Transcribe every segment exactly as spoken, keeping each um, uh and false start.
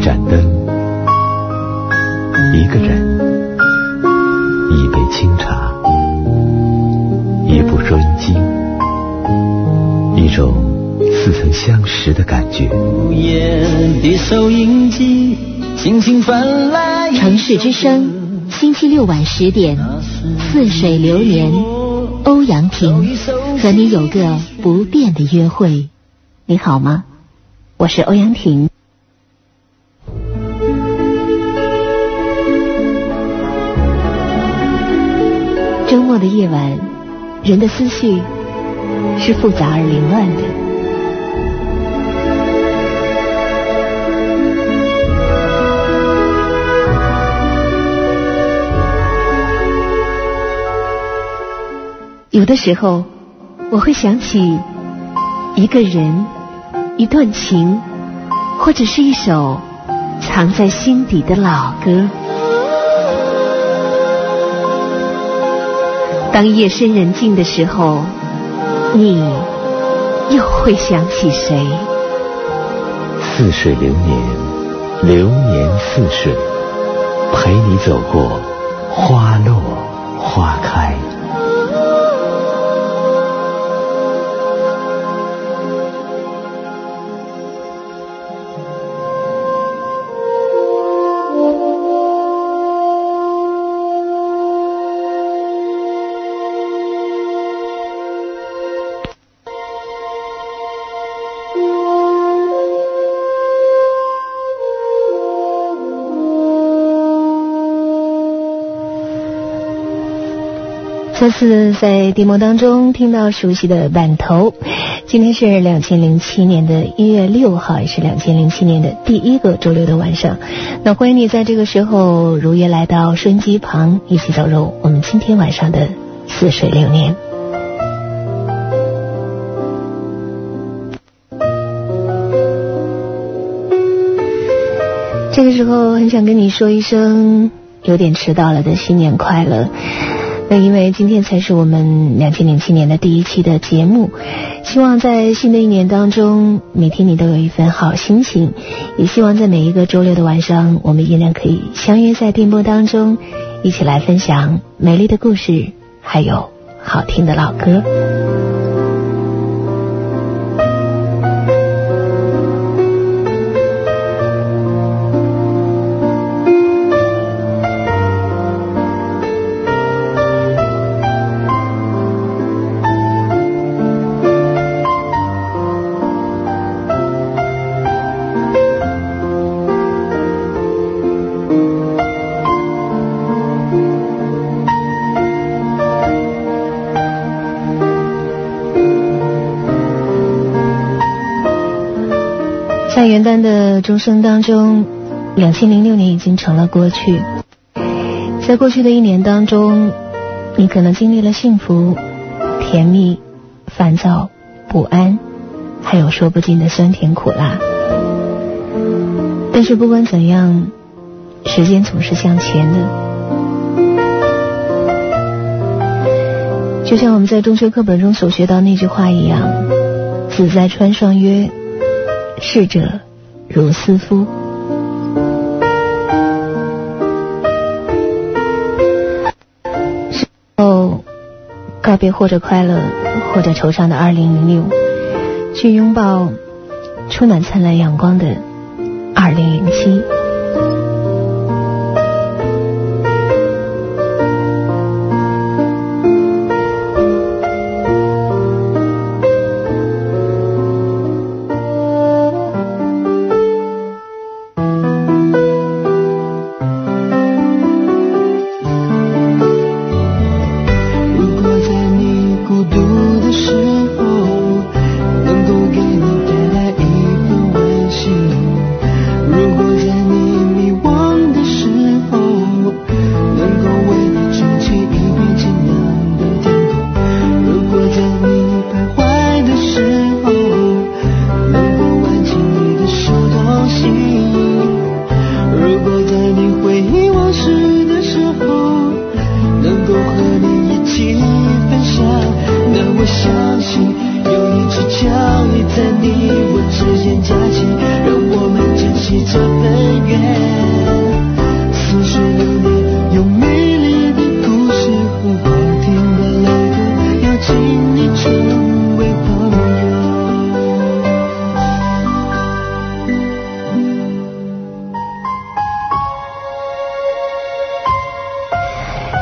盏灯，一个人，一杯清茶，一部收音机，一种似曾相识的感觉。 午夜的收音机轻轻翻来。 城市之声，星期六晚十点，似水流年，欧阳婷和你有个不变的约会。你好吗？我是欧阳婷。周末的夜晚，人的思绪是复杂而凌乱的。有的时候，我会想起一个人、一段情，或者是一首藏在心底的老歌。当夜深人静的时候，你又会想起谁？ 似水流年，流年似水，陪你走过花落花开。 这次在电波当中听到熟悉的版头，今天是两千零七年的一月六号，也是两千零七年的第一个周六的晚上。那欢迎你在这个时候如约来到收音机旁，一起走入我们今天晚上的似水流年。这个时候很想跟你说一声有点迟到了的新年快乐。那因为今天才是我们两千零七年的第一期的节目，希望在新的一年当中，每天你都有一份好心情，也希望在每一个周六的晚上，我们依然可以相约在电波当中，一起来分享美丽的故事，还有好听的老歌。在元旦的钟声当中，两千零六年已经成了过去。在过去的一年当中，你可能经历了幸福、甜蜜、烦躁、不安，还有说不尽的酸甜苦辣。但是不管怎样，时间总是向前的。就像我们在中学课本中所学到那句话一样，子在川上曰，逝者如斯夫。事后告别或者快乐或者惆怅的二零零六，去拥抱充满灿烂阳光的二零零七。 如果在你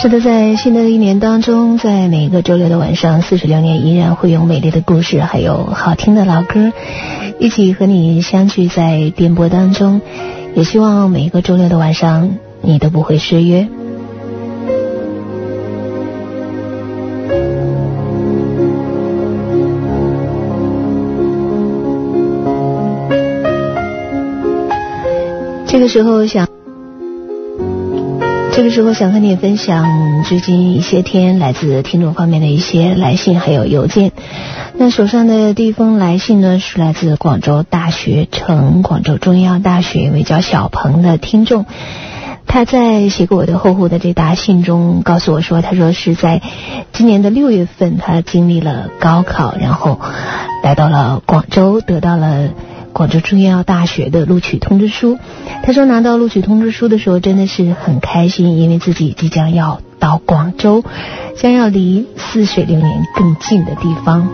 是的，在新的一年当中，在每一个周六的晚上，四十六年依然会有美丽的故事，还有好听的老歌，一起和你相聚在电波当中。也希望每一个周六的晚上，你都不会失约。这个时候想。这个时候想和你分享最近一些天来自听众方面的一些来信还有邮件。那手上的第一封来信呢，是来自广州大学城广州中医药大学一位叫小鹏的听众。他在写给我的厚厚的这沓信中告诉我说，他说是在今年的六月份他经历了高考，然后来到了广州，得到了广州中医药大学的录取通知书。他说拿到录取通知书的时候真的是很开心，因为自己即将要到广州，将要离似水流年更近的地方。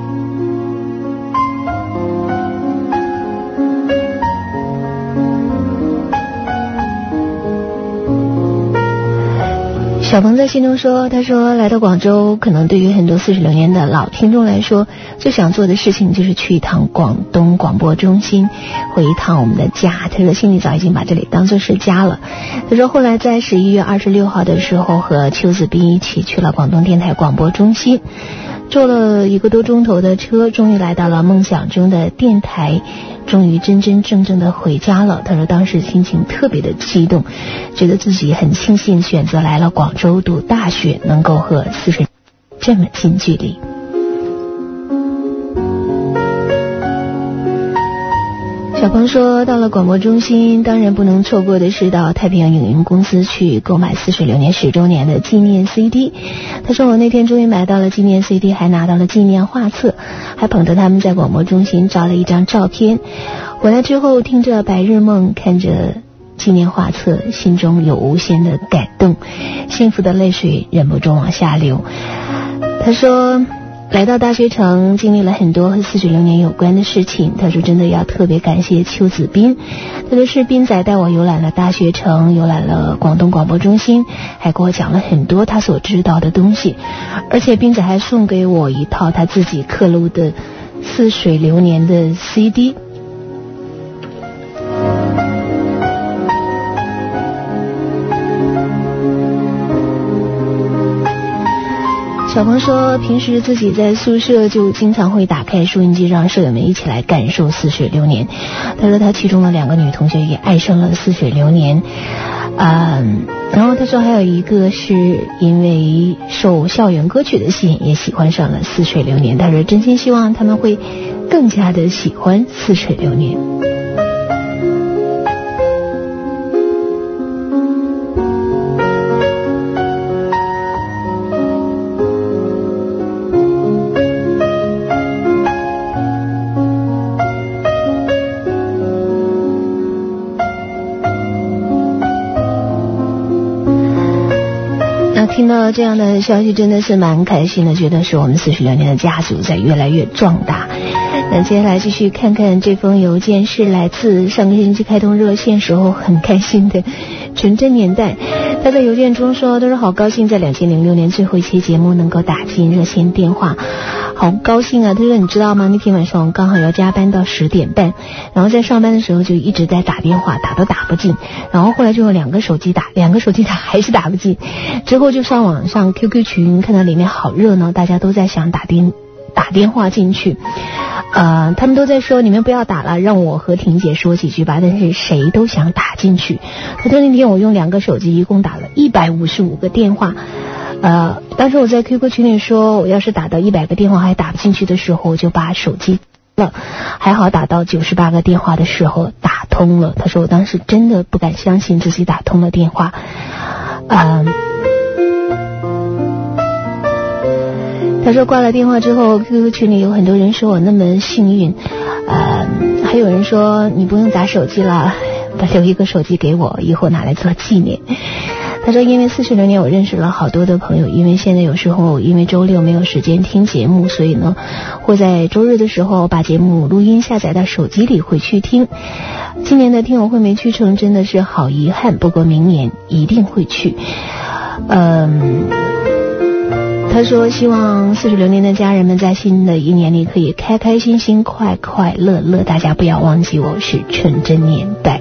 小鹏在信中说，他说来到广州，可能对于很多四十六年的老听众来说，最想做的事情就是去一趟广东广播中心，回一趟我们的家。他说心里早已经把这里当作是家了。他说后来在十一月二十六号的时候，和邱子斌一起去了广东电台广播中心，坐了一个多钟头的车，终于来到了梦想中的电台，终于真真正正的回家了。他说当时心情特别的激动，觉得自己很庆幸选择来了广州读大学，能够和四水这么近距离。小鹏说，到了广播中心，当然不能错过的是到太平洋影音公司去购买似水流年十周年的纪念 C D。 他说我那天终于买到了纪念 C D， 还拿到了纪念画册，还捧着他们在广播中心照了一张照片。回来之后听着白日梦，看着纪念画册，心中有无限的感动，幸福的泪水忍不住往下流。他说来到大学城，经历了很多和似水流年有关的事情。他说真的要特别感谢邱子斌，他说是斌仔带我游览了大学城，游览了广东广播中心，还给我讲了很多他所知道的东西。而且斌仔还送给我一套他自己刻录的似水流年的 C D。小鹏说平时自己在宿舍就经常会打开收音机，让舍友们一起来感受似水流年。他说他其中的两个女同学也爱上了似水流年，嗯，然后他说还有一个是因为受校园歌曲的吸引，也喜欢上了似水流年。他说真心希望他们会更加的喜欢似水流年。听到这样的消息真的是蛮开心的，觉得是我们四十六年的家族在越来越壮大。那接下来继续看看这封邮件，是来自上个星期开通热线时候很开心的纯真年代。他在邮件中说，都是好高兴在两千零六年最后一期节目能够打进热线电话，好高兴啊。他说你知道吗，那天晚上我刚好要加班到十点半，然后在上班的时候就一直在打电话，打都打不进，然后后来就有两个手机打，两个手机打还是打不进，之后就上网上 Q Q 群，看到里面好热闹，大家都在想打电打电话进去，呃，他们都在说你们不要打了，让我和婷姐说几句吧，但是谁都想打进去。他说那天我用两个手机一共打了一百五十五个电话，呃，当时我在 Q Q 群里说我要是打到一百个电话还打不进去的时候，我就把手机了，还好打到九十八个电话的时候打通了。他说我当时真的不敢相信自己打通了电话，嗯、呃他说挂了电话之后 Q Q 群里有很多人说我那么幸运，呃，还有人说你不用打手机了，把留一个手机给我，以后拿来做纪念。他说因为四十六年我认识了好多的朋友，因为现在有时候因为周六没有时间听节目，所以呢会在周日的时候把节目录音下载到手机里回去听。今年的听友会没去成真的是好遗憾，不过明年一定会去。 嗯，他说希望似水流年的家人们在新的一年里可以开开心心、快快乐乐，大家不要忘记我是纯真年代。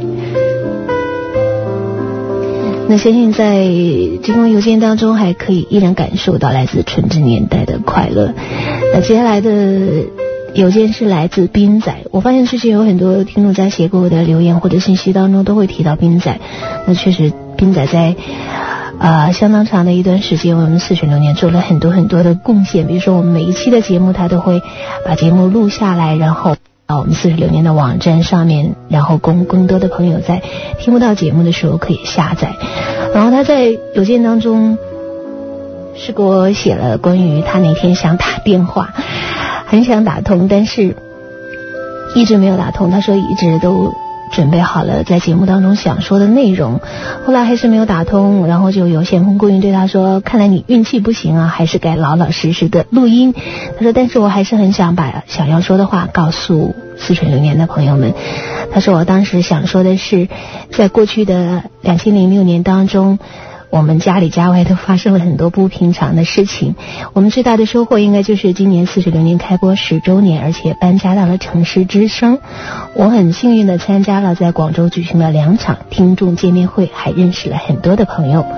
那相信在这封邮件当中还可以依然感受到来自纯真年代的快乐。那接下来的邮件是来自斌仔，我发现之前有很多听众在写过我的留言或者信息当中都会提到斌仔。那确实斌仔在呃相当长的一段时间为我们似水流年做了很多很多的贡献，比如说我们每一期的节目他都会把节目录下来，然后到我们似水流年的网站上面，然后供更多的朋友在听不到节目的时候可以下载。然后他在邮件当中是给我写了关于他那天想打电话，很想打通，但是一直没有打通。他说一直都准备好了在节目当中想说的内容，后来还是没有打通，然后就有咸丰顾云对他说，看来你运气不行啊，还是该老老实实的录音。他说但是我还是很想把想要说的话告诉似水流年的朋友们。他说我当时想说的是，在过去的两千零六年当中，我们家里家外都发生了很多不平常的事情，我们最大的收获应该就是今年似水流年开播十周年，而且搬家到了城市之声。我很幸运的参加了在广州举行了两场听众见面会，还认识了很多的朋友。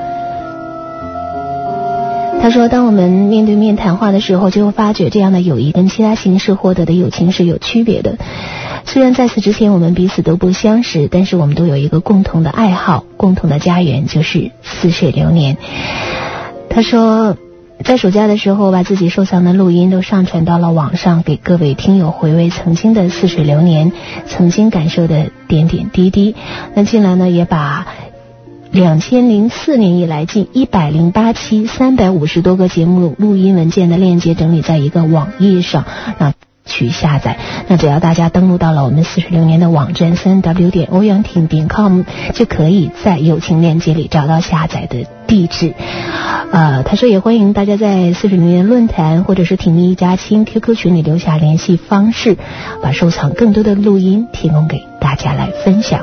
他说当我们面对面谈话的时候，就会发觉这样的友谊跟其他形式获得的友情是有区别的。虽然在此之前我们彼此都不相识，但是我们都有一个共同的爱好，共同的家园，就是似水流年。他说在暑假的时候把自己收藏的录音都上传到了网上，给各位听友回味曾经的似水流年，曾经感受的点点滴滴。那近来呢也把两千零四年以来近一百零八期三百五十多个节目录音文件的链接整理在一个网页上，让去下载。那只要大家登录到了我们似水流年的网站 三 w 点欧阳婷点 com， 就可以在友情链接里找到下载的地址。呃，他说也欢迎大家在似水流年论坛或者是挺蜜一家亲 Q Q 群里留下联系方式，把收藏更多的录音提供给大家来分享。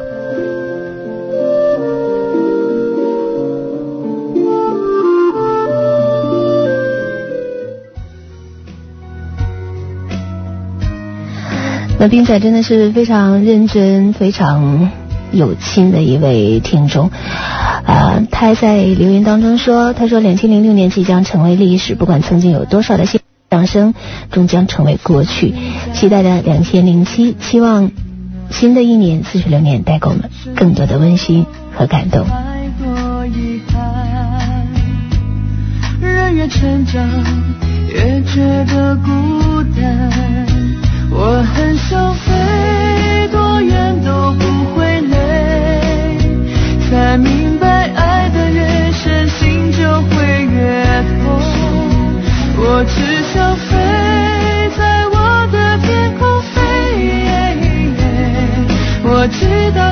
那斌仔真的是非常认真非常有心的一位听众。呃，他还在留言当中说，他说两千零六年即将成为历史，不管曾经有多少的掌声终将成为过去，期待的两千零七，希望新的一年似水流年带给我们更多的温馨和感动。人越成长越觉得孤单，我很想飞，多远都不会累，才明白爱的越深，心就会越痛。我只想飞，在我的天空飞，我知道